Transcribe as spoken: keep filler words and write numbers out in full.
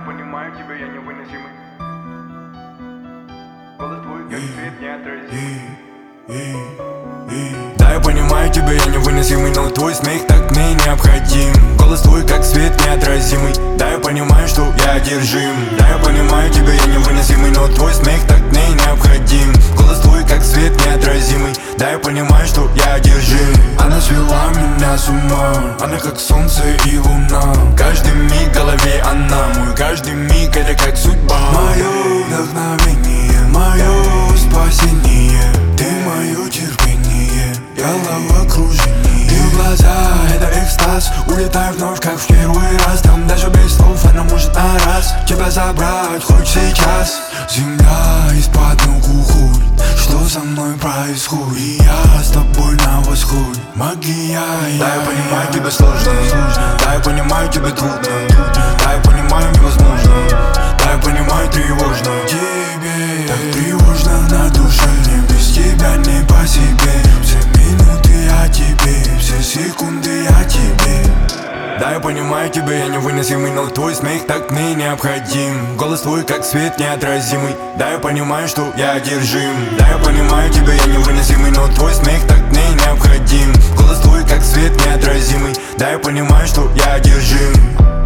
понимаю тебя, я невыносимый. Голос твой, как свет неотразимый. Да, я понимаю тебя, я невыносимый, но твой смех так мне необходим. Голос твой, как свет неотразимый. Да, я понимаю, что я одержим. Да, я понимаю тебя, я невыносимый, но твой смех так мне необходим. Голос твой, как свет неотразимый. Да, я понимаю, что я одержим. Она свела меня с ума, она как солнце и луна. Каждый миг в голове она, мой каждый миг это как судьба. Мое вдохновение, мое спасение. Ты мое терпение, головокружение. И в глаза это экстаз. Улетаю вновь, как в первый раз. Там даже без слов она может на раз тебя забрать хоть сейчас. Земля из-под ног уходит. Что со мной происходит? И я с тобой на восходе. Магия, я, да, я понимаю, тебе сложно. Да, я понимаю, тебе трудно. Да, я понимаю, невозможно. Да, я понимаю, тревожно. Тебе так тревожно на душе. Мне без тебя не по себе. Все минуты о тебе, все секунды о тебе. Да, я понимаю тебя, я невыносимый, но твой смех так мне необходим. Голос твой, как свет неотразимый. Да, я понимаю, что я одержим. Да, я понимаю тебя, я невыносимый, но твой смех так мне необходим. Голос твой, как свет неотразимый. Да, я понимаю, что я одержим.